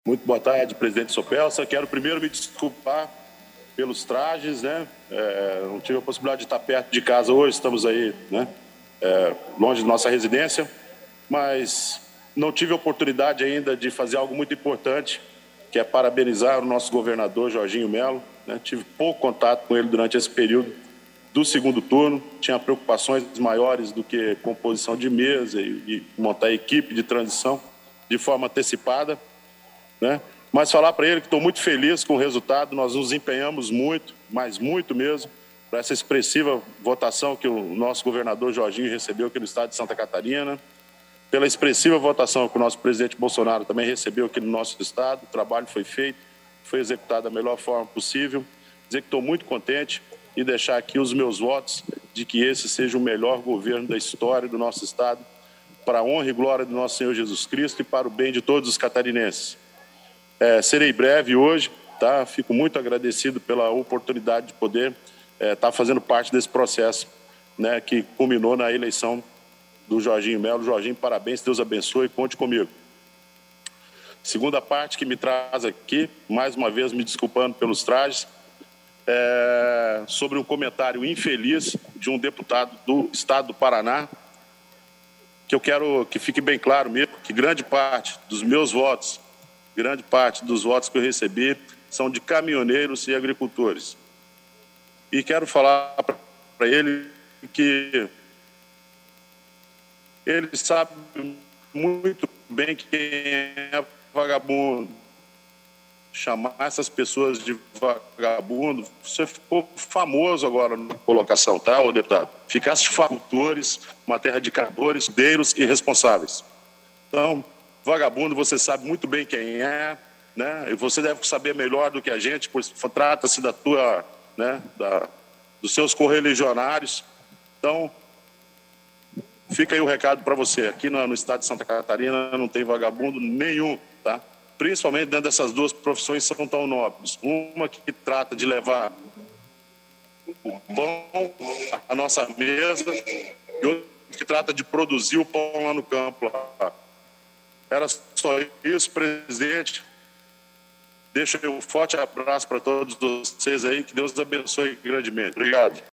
Muito boa tarde, presidente Sopelsa. Quero primeiro me desculpar pelos trajes, né? Não tive a possibilidade de estar perto de casa hoje, estamos aí, né? Longe de nossa residência, mas não tive a oportunidade ainda de fazer algo muito importante, que é parabenizar o nosso governador Jorginho Melo, né? Tive pouco contato com ele durante esse período do segundo turno, tinha preocupações maiores do que composição de mesa e montar a equipe de transição de forma antecipada, né? Mas falar para ele que estou muito feliz com o resultado. Nós nos empenhamos muito, mas muito mesmo, para essa expressiva votação que o nosso governador Jorginho recebeu aqui no estado de Santa Catarina, pela expressiva votação que o nosso presidente Bolsonaro também recebeu aqui no nosso estado. O trabalho foi feito, foi executado da melhor forma possível. Dizer que estou muito contente e deixar aqui os meus votos de que esse seja o melhor governo da história do nosso estado, para a honra e glória do nosso Senhor Jesus Cristo e para o bem de todos os catarinenses. Serei breve hoje, tá? Fico muito agradecido pela oportunidade de poder estar fazendo parte desse processo, né, que culminou na eleição do Jorginho Melo. Jorginho, parabéns, Deus abençoe, conte comigo. Segunda parte que me traz aqui, mais uma vez me desculpando pelos trajes, sobre um comentário infeliz de um deputado do estado do Paraná, que eu quero que fique bem claro mesmo, que grande parte dos meus votos, grande parte dos votos que eu recebi são de caminhoneiros e agricultores. E quero falar para ele que ele sabe muito bem quem é vagabundo. Chamar essas pessoas de vagabundo, você ficou famoso agora na colocação, tá, ô deputado? Ficaste fagutores, uma terra de catadores, deiros e responsáveis. Então, vagabundo, você sabe muito bem quem é, né? E você deve saber melhor do que a gente, pois trata-se da tua, né, dos seus correligionários. Então, fica aí o recado para você. Aqui no estado de Santa Catarina não tem vagabundo nenhum, tá? Principalmente dentro dessas duas profissões que são tão nobres. Uma que trata de levar o pão à nossa mesa e outra que trata de produzir o pão lá no campo. Lá. Era só isso, presidente. Deixa um forte abraço para todos vocês aí. Que Deus abençoe grandemente. Obrigado.